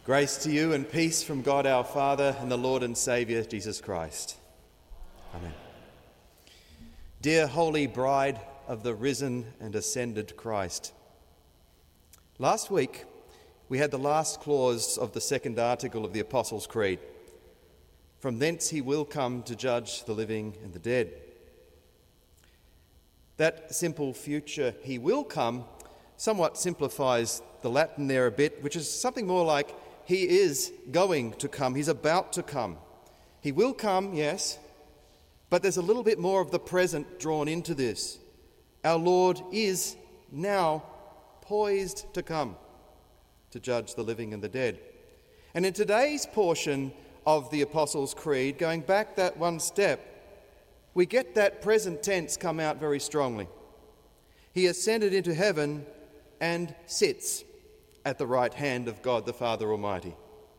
Grace to you and peace from God our Father and the Lord and Saviour Jesus Christ. Amen. Dear Holy Bride of the risen and ascended Christ. Last week we had the last clause of the second article of the Apostles' Creed. From thence he will come to judge the living and the dead. That simple future "he will come" somewhat simplifies the Latin there a bit, which is something more like he is going to come, he's about to come. He will come, yes, but there's a little bit more of the present drawn into this. Our Lord is now poised to come to judge the living and the dead. And in today's portion of the Apostles' Creed, going back that one step, we get that present tense come out very strongly. He ascended into heaven and sits at the right hand of God the Father Almighty.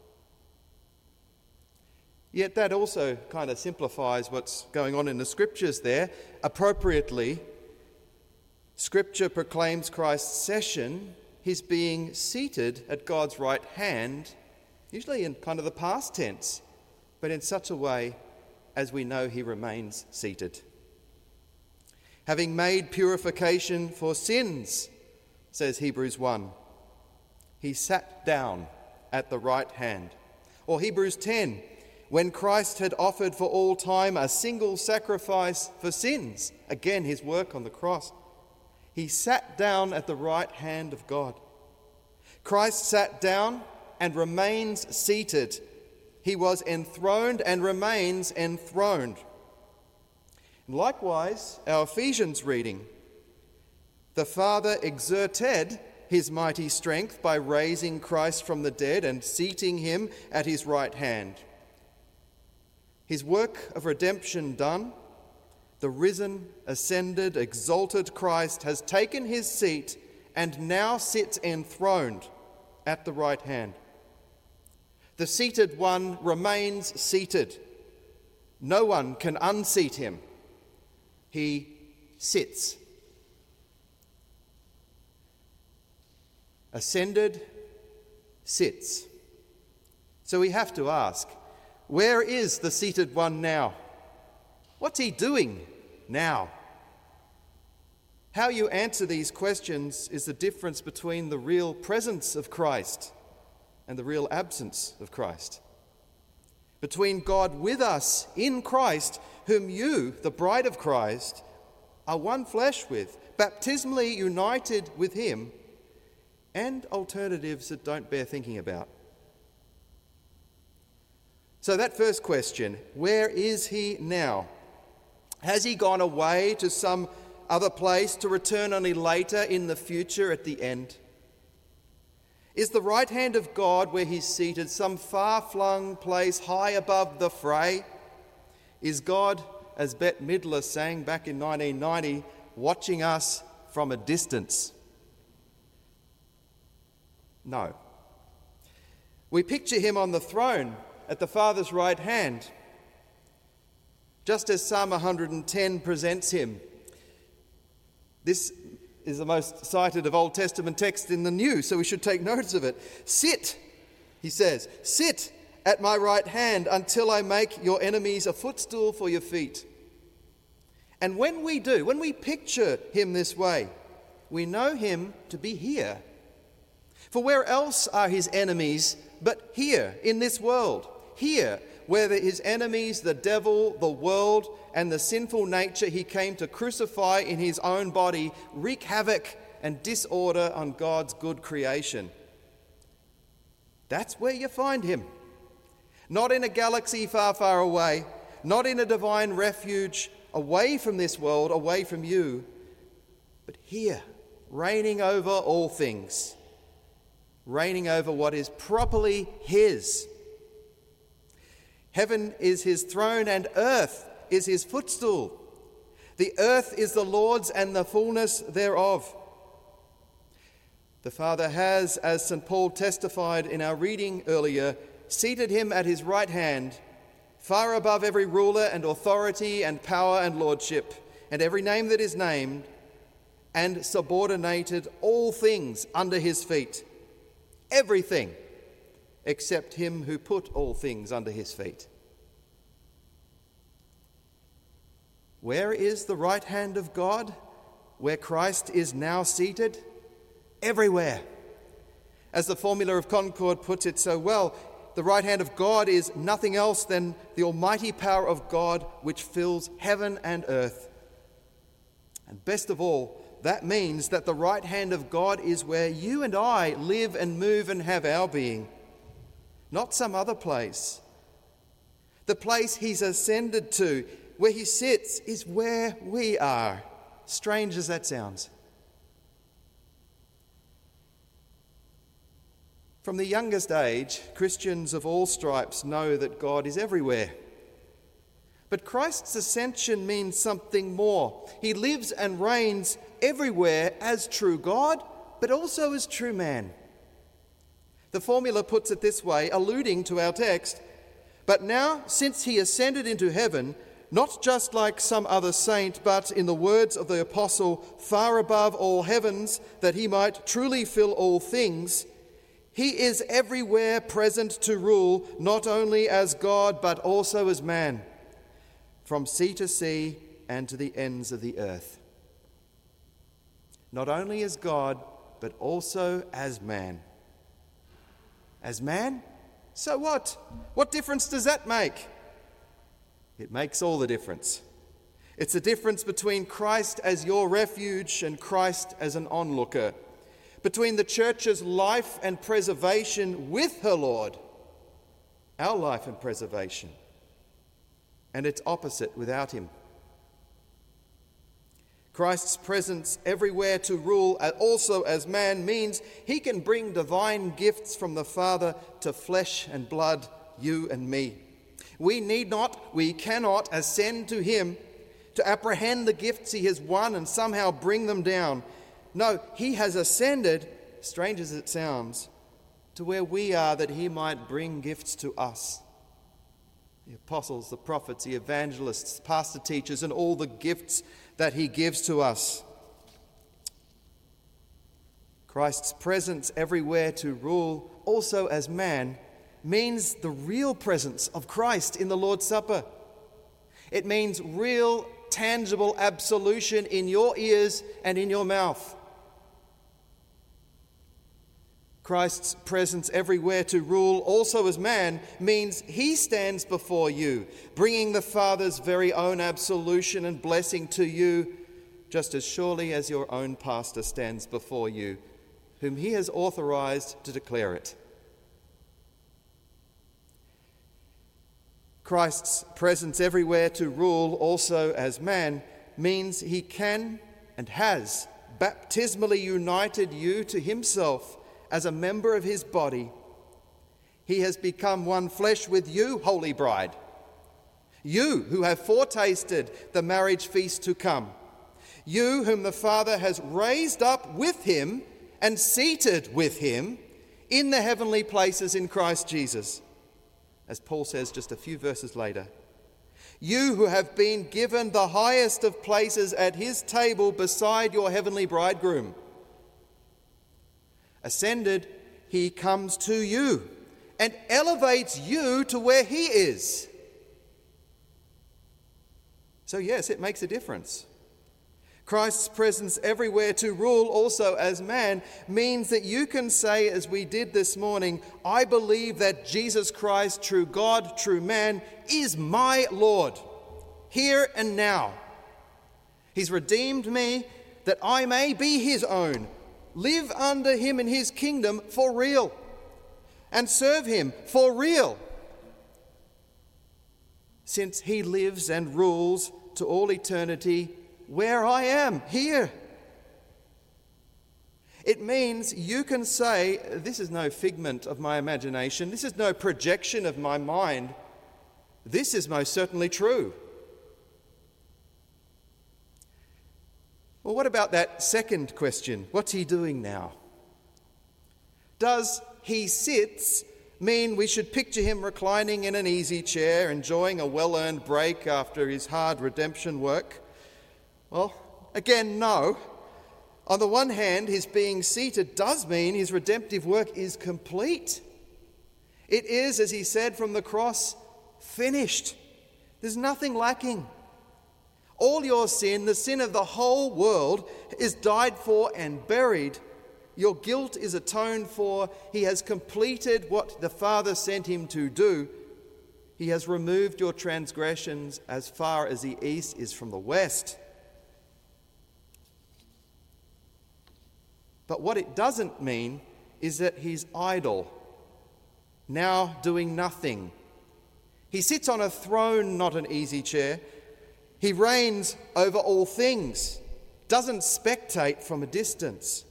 Yet that also kind of simplifies what's going on in the Scriptures there. Appropriately, Scripture proclaims Christ's session, his being seated at God's right hand, usually in kind of the past tense, but in such a way as we know he remains seated. Having made purification for sins, says Hebrews 1, he sat down at the right hand. Or Hebrews 10, when Christ had offered for all time a single sacrifice for sins, again his work on the cross, he sat down at the right hand of God. Christ sat down and remains seated. He was enthroned and remains enthroned. And likewise, our Ephesians reading, the Father exerted his mighty strength by raising Christ from the dead and seating him at his right hand. His work of redemption done, the risen, ascended, exalted Christ has taken his seat and now sits enthroned at the right hand. The seated one remains seated. No one can unseat him. He sits. Ascended, sits. So we have to ask, where is the seated one now? What's he doing now? How you answer these questions is the difference between the real presence of Christ and the real absence of Christ. Between God with us in Christ, whom you, the bride of Christ, are one flesh with, baptismally united with him, and alternatives that don't bear thinking about. So that first question, where is he now? Has he gone away to some other place to return only later in the future at the end? Is the right hand of God where he's seated some far-flung place high above the fray? Is God, as Bette Midler sang back in 1990, watching us from a distance? No. We picture him on the throne at the Father's right hand, just as Psalm 110 presents him. This is the most cited of Old Testament texts in the New, so we should take notice of it. Sit, he says, sit at my right hand until I make your enemies a footstool for your feet. And when we do, when we picture him this way, we know him to be here. For where else are his enemies but here in this world? Here, where his enemies, the devil, the world, and the sinful nature he came to crucify in his own body, wreak havoc and disorder on God's good creation. That's where you find him. Not in a galaxy far, far away, not in a divine refuge away from this world, away from you, but here, reigning over all things, reigning over what is properly his. Heaven is his throne and earth is his footstool. The earth is the Lord's and the fullness thereof. The Father has, as St. Paul testified in our reading earlier, seated him at his right hand, far above every ruler and authority and power and lordship, and every name that is named, and subordinated all things under his feet. Everything except him who put all things under his feet. Where is the right hand of God, where Christ is now seated? Everywhere. As the Formula of Concord puts it so well, the right hand of God is nothing else than the almighty power of God which fills heaven and earth. And best of all, that means that the right hand of God is where you and I live and move and have our being, not some other place. The place he's ascended to, where he sits, is where we are, strange as that sounds. From the youngest age, Christians of all stripes know that God is everywhere. But Christ's ascension means something more. He lives and reigns everywhere as true God, but also as true man. The Formula puts it this way, alluding to our text: "But now, since he ascended into heaven, not just like some other saint, but, in the words of the apostle, far above all heavens, that he might truly fill all things, he is everywhere present to rule, not only as God, but also as man, from sea to sea and to the ends of the earth." Not only as God, but also as man. As man? So what? What difference does that make? It makes all the difference. It's the difference between Christ as your refuge and Christ as an onlooker, between the church's life and preservation with her Lord, our life and preservation, and its opposite without him. Christ's presence everywhere to rule, also as man, means he can bring divine gifts from the Father to flesh and blood, you and me. We cannot ascend to him to apprehend the gifts he has won and somehow bring them down. No, he has ascended, strange as it sounds, to where we are, that he might bring gifts to us. The apostles, the prophets, the evangelists, pastor teachers, and all the gifts that he gives to us. Christ's presence everywhere to rule, also as man, means the real presence of Christ in the Lord's Supper. It means real, tangible absolution in your ears and in your mouth. Christ's presence everywhere to rule, also as man, means he stands before you, bringing the Father's very own absolution and blessing to you, just as surely as your own pastor stands before you, whom he has authorized to declare it. Christ's presence everywhere to rule, also as man, means he can and has baptismally united you to himself as a member of his body. He has become one flesh with you, holy bride. You who have foretasted the marriage feast to come. You whom the Father has raised up with him and seated with him in the heavenly places in Christ Jesus. As Paul says just a few verses later. You who have been given the highest of places at his table beside your heavenly bridegroom. Ascended, he comes to you and elevates you to where he is. So yes, it makes a difference. Christ's presence everywhere to rule, also as man, means that you can say, as we did this morning, I believe that Jesus Christ, true God, true man, is my Lord, here and now. He's redeemed me that I may be his own, live under him in his kingdom for real, and serve him for real, since he lives and rules to all eternity where I am, here. It means you can say, this is no figment of my imagination, this is no projection of my mind, this is most certainly true. Well, what about that second question? What's he doing now? Does he sits mean we should picture him reclining in an easy chair, enjoying a well-earned break after his hard redemption work? Well, again, no. On the one hand, his being seated does mean his redemptive work is complete. It is, as he said from the cross, finished. There's nothing lacking. All your sin, the sin of the whole world, is died for and buried. Your guilt is atoned for. He has completed what the Father sent him to do. He has removed your transgressions as far as the east is from the west. But what it doesn't mean is that he's idle, now doing nothing. He sits on a throne, not an easy chair. He reigns over all things, doesn't spectate from a distance.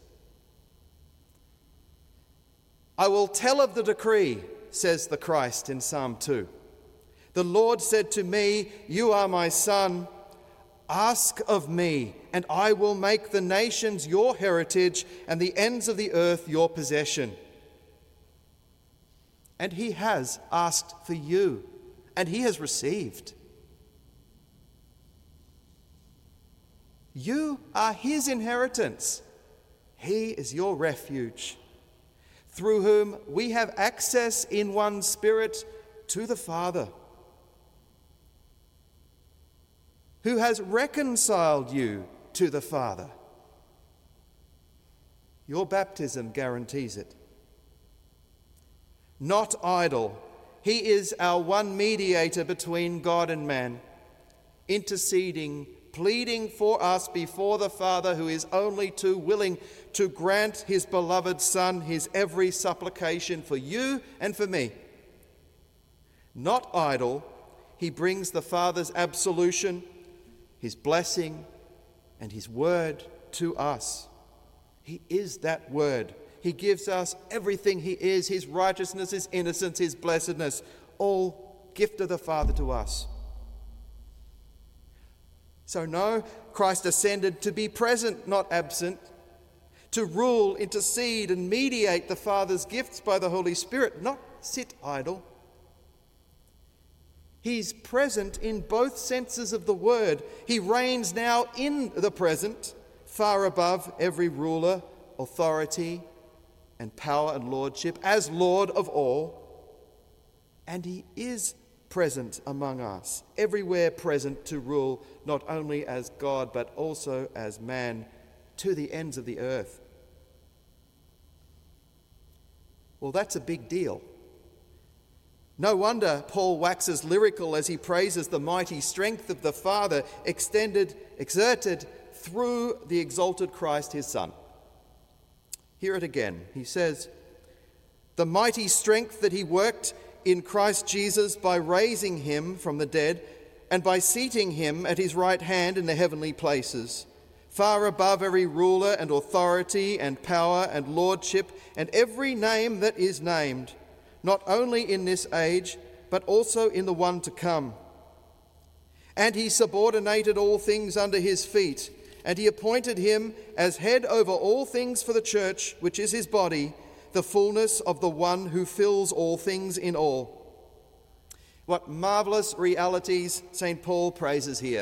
I will tell of the decree, says the Christ in Psalm 2. The Lord said to me, you are my son. Ask of me, and I will make the nations your heritage and the ends of the earth your possession. And he has asked for you, and he has received. You are his inheritance. He is your refuge, through whom we have access in one Spirit to the Father, who has reconciled you to the Father. Your baptism guarantees it. Not idle, he is our one mediator between God and man, interceding, pleading for us before the Father, who is only too willing to grant his beloved Son his every supplication for you and for me. Not idle, he brings the Father's absolution, his blessing, and his word to us. He is that word. He gives us everything he is, his righteousness, his innocence, his blessedness, all gift of the Father to us. So no, Christ ascended to be present, not absent, to rule, intercede, and mediate the Father's gifts by the Holy Spirit, not sit idle. He's present in both senses of the word. He reigns now in the present, far above every ruler, authority, and power and lordship, as Lord of all. And he is present among us, everywhere present to rule, not only as God, but also as man, to the ends of the earth. Well, that's a big deal. No wonder Paul waxes lyrical as he praises the mighty strength of the Father exerted through the exalted Christ, his Son. Hear it again. He says, the mighty strength that he worked in Christ Jesus by raising him from the dead and by seating him at his right hand in the heavenly places, far above every ruler and authority and power and lordship and every name that is named, not only in this age, but also in the one to come. And he subordinated all things under his feet, and he appointed him as head over all things for the church, which is his body, the fullness of the one who fills all things in all. What marvelous realities St. Paul praises here.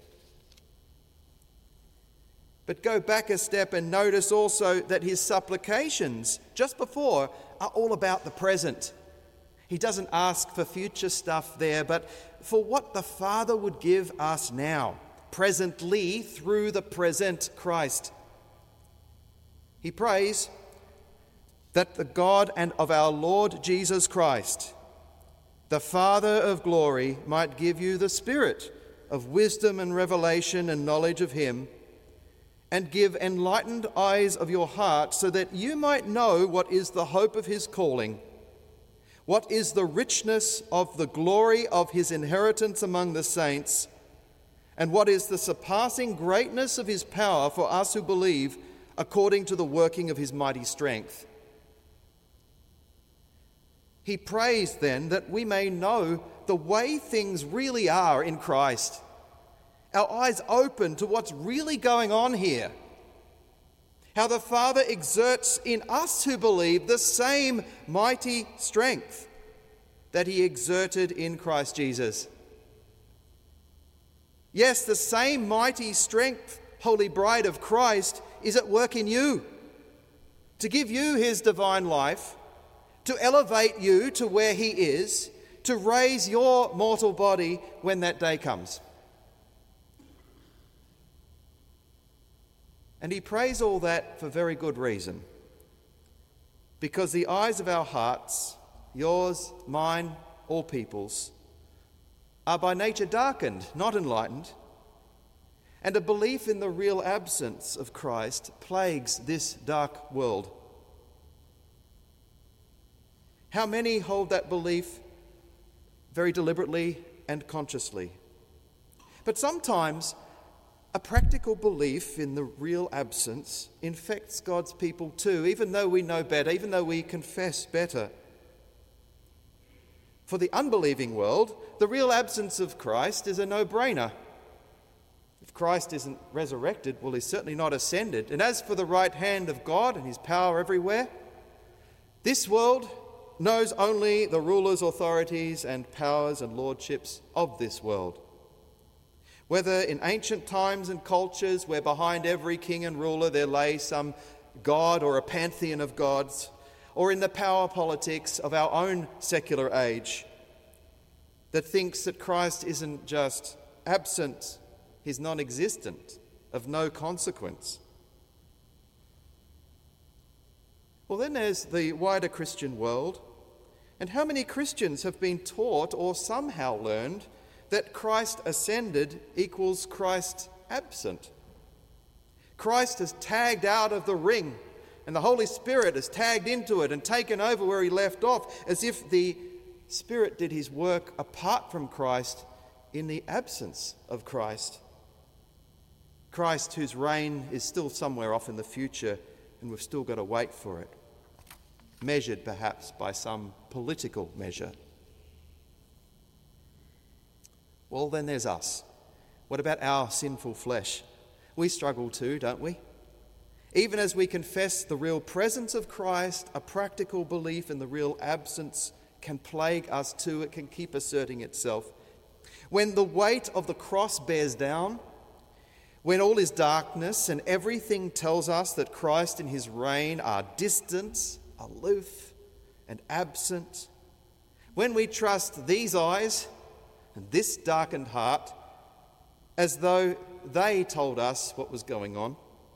But go back a step and notice also that his supplications just before are all about the present. He doesn't ask for future stuff there, but for what the Father would give us now, presently, through the present Christ. He prays that the God and of our Lord Jesus Christ, the Father of glory, might give you the spirit of wisdom and revelation and knowledge of him, and give enlightened eyes of your heart, so that you might know what is the hope of his calling, what is the richness of the glory of his inheritance among the saints, and what is the surpassing greatness of his power for us who believe, according to the working of his mighty strength. He prays then that we may know the way things really are in Christ. Our eyes open to what's really going on here. How the Father exerts in us who believe the same mighty strength that he exerted in Christ Jesus. Yes, the same mighty strength, Holy Bride of Christ, is at work in you to give you his divine life, to elevate you to where he is, to raise your mortal body when that day comes. And he prays all that for very good reason. Because the eyes of our hearts, yours, mine, all people's, are by nature darkened, not enlightened. And a belief in the real absence of Christ plagues this dark world. How many hold that belief very deliberately and consciously? But sometimes a practical belief in the real absence infects God's people too, even though we know better, even though we confess better. For the unbelieving world, the real absence of Christ is a no-brainer. If Christ isn't resurrected, well, he's certainly not ascended. And as for the right hand of God and his power everywhere, this world knows only the rulers, authorities, and powers and lordships of this world. Whether in ancient times and cultures where behind every king and ruler there lay some god or a pantheon of gods, or in the power politics of our own secular age that thinks that Christ isn't just absent, he's non-existent, of no consequence. Well, then there's the wider Christian world. And how many Christians have been taught or somehow learned that Christ ascended equals Christ absent? Christ has tagged out of the ring, and the Holy Spirit has tagged into it and taken over where he left off, as if the Spirit did his work apart from Christ in the absence of Christ. Christ whose reign is still somewhere off in the future, and we've still got to wait for it, measured perhaps by some political measure. Well, then there's us. What about our sinful flesh? We struggle too, don't we? Even as we confess the real presence of Christ, a practical belief in the real absence can plague us too. It can keep asserting itself. When the weight of the cross bears down, when all is darkness and everything tells us that Christ and his reign are distant, aloof, and absent, when we trust these eyes and this darkened heart as though they told us what was going on.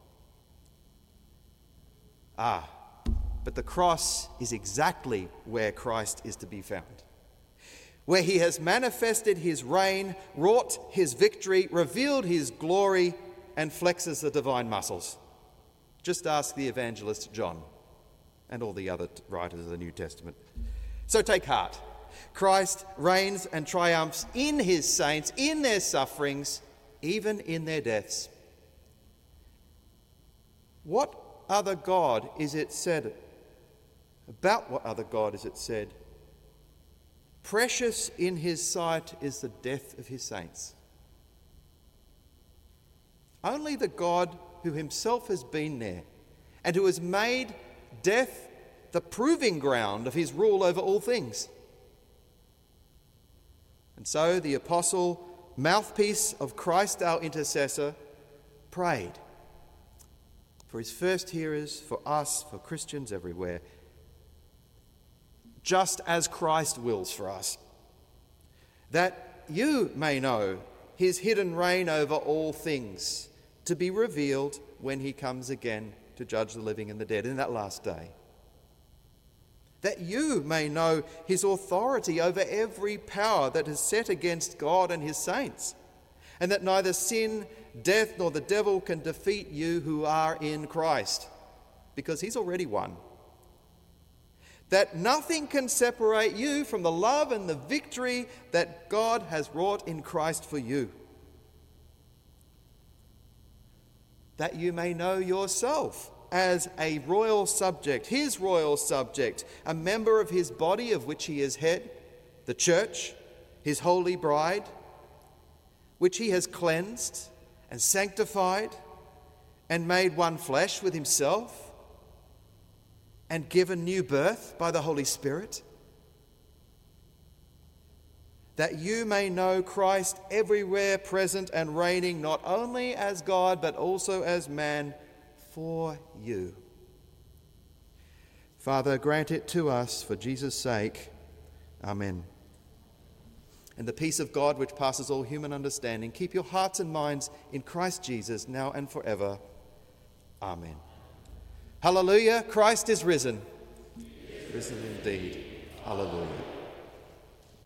But the cross is exactly where Christ is to be found, where he has manifested his reign, wrought his victory, revealed his glory, and flexes the divine muscles. Just ask the evangelist John and all the other writers of the New Testament. So take heart. Christ reigns and triumphs in his saints, in their sufferings, even in their deaths. What other God is it said? About what other God is it said? Precious in his sight is the death of his saints. Only the God who himself has been there and who has made death the proving ground of his rule over all things. And so the apostle, mouthpiece of Christ our intercessor, prayed for his first hearers, for us, for Christians everywhere, just as Christ wills for us, that you may know his hidden reign over all things, to be revealed when he comes again to judge the living and the dead in that last day. That you may know his authority over every power that is set against God and his saints, and that neither sin, death, nor the devil can defeat you who are in Christ, because he's already won. That nothing can separate you from the love and the victory that God has wrought in Christ for you. That you may know yourself as a royal subject, his royal subject, a member of his body of which he is head, the church, his holy bride, which he has cleansed and sanctified and made one flesh with himself and given new birth by the Holy Spirit. That you may know Christ everywhere present and reigning, not only as God but also as man for you. Father, grant it to us for Jesus' sake. Amen. And the peace of God, which passes all human understanding, keep your hearts and minds in Christ Jesus, now and forever. Amen. Hallelujah, Christ is risen. Risen indeed. Hallelujah.